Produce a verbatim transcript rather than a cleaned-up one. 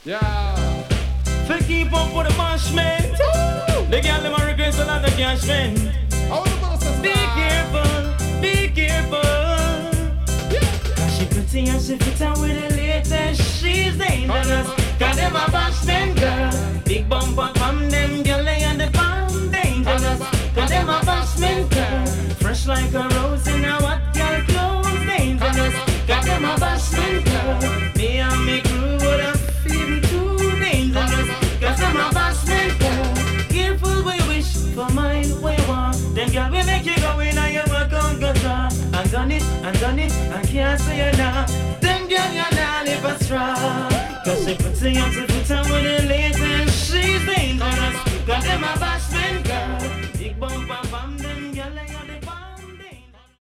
Yeah. To keep up with the bashment. The girl them a regress a lot of cash spend. Be careful, be careful. Cause she pretty and she fit out with the latest. She's dangerous. Cause them a bashment girl. Big bumper from them girl lay on the farm. Dangerous. Cause them a bashment girl. Fresh like a rose in a what girl clothes. Dangerous. Cause them a bashment girl. Me and me crew would have feel too dangerous. Cause them a bashment girl. Careful we wish for mine we want. Then girl we make you go in and you work on guitar. I done it, I done it, I can't say it now. Them girl you not live a straw. Cause she puts it on to put on with the latest. She's dangerous. Cause them a bashment girl. Big bumper.